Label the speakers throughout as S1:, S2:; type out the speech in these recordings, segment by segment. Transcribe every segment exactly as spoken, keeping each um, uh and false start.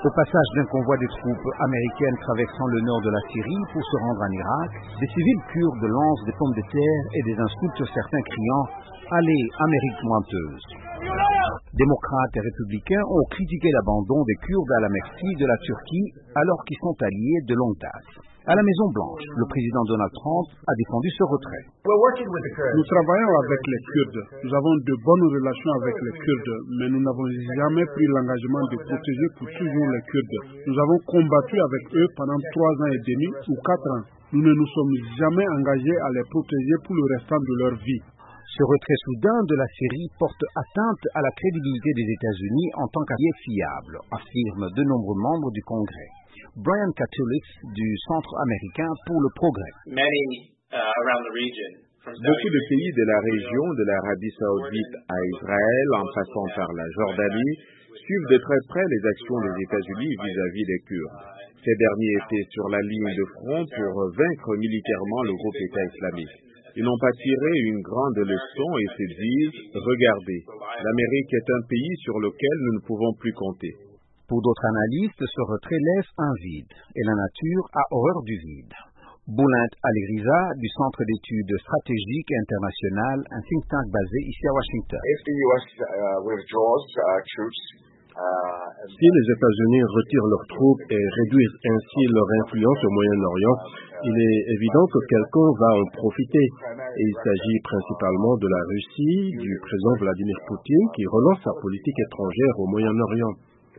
S1: Au passage d'un convoi de troupes américaines traversant le nord de la Syrie pour se rendre en Irak, des civils kurdes lancent des pommes de terre et des insultes, certains criant « Allez, Amérique menteuse ». Démocrates et républicains ont critiqué l'abandon des Kurdes à la merci de la Turquie alors qu'ils sont alliés de longue date. À la Maison-Blanche, le président Donald Trump a défendu ce retrait.
S2: Nous travaillons avec les Kurdes. Nous avons de bonnes relations avec les Kurdes, mais nous n'avons jamais pris l'engagement de protéger pour toujours les Kurdes. Nous avons combattu avec eux pendant trois ans et demi ou quatre ans. Nous ne nous sommes jamais engagés à les protéger pour le restant de leur vie.
S1: Ce retrait soudain de la Syrie porte atteinte à la crédibilité des États-Unis en tant qu'allié fiable, affirment de nombreux membres du Congrès. Brian Katulis du Centre américain pour le progrès.
S3: Many, uh, around the region, from
S4: Beaucoup de pays de la région, de l'Arabie saoudite à Israël, en passant par la Jordanie, suivent de très près les actions des États-Unis vis-à-vis des Kurdes. Ces derniers étaient sur la ligne de front pour vaincre militairement le groupe État islamique. Ils n'ont pas tiré une grande leçon et se disent « Regardez, l'Amérique est un pays sur lequel nous ne pouvons plus compter ».
S1: Pour d'autres analystes, ce retrait laisse un vide, et la nature a horreur du vide. Boulent Aliriza, du Centre d'études stratégiques et internationales, un think tank basé ici à Washington.
S5: If the U S uh, withdraws uh, troops, uh,
S2: Si les États-Unis retirent leurs troupes et réduisent ainsi leur influence au Moyen-Orient, il est évident que quelqu'un va en profiter. Et il s'agit principalement de la Russie, du président Vladimir Poutine, qui relance sa politique étrangère au Moyen-Orient.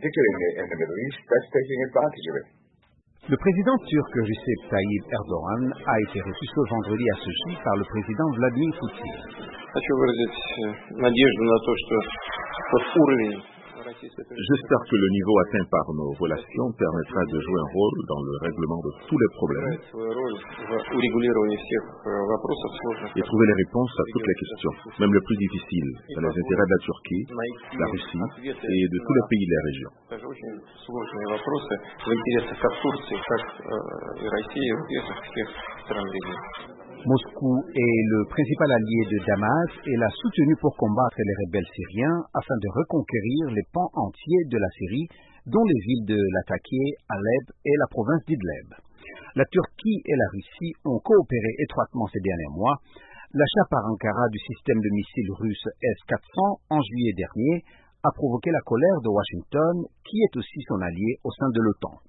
S1: Le président turc Recep Tayyip Erdogan a été reçu ce vendredi à Sochi par le président Vladimir Poutine.
S4: J'espère que le niveau atteint par nos relations permettra de jouer un rôle dans le règlement de tous les problèmes et trouver les réponses à toutes les questions, même les plus difficiles, dans les intérêts de la Turquie, de la Russie et de tous les pays de la région.
S1: Moscou est le principal allié de Damas et l'a soutenu pour combattre les rebelles syriens afin de reconquérir les pans entiers de la Syrie, dont les villes de Latakia, Alep et la province d'Idleb. La Turquie et la Russie ont coopéré étroitement ces derniers mois. L'achat par Ankara du système de missiles russe S quatre cents en juillet dernier a provoqué la colère de Washington, qui est aussi son allié au sein de l'OTAN.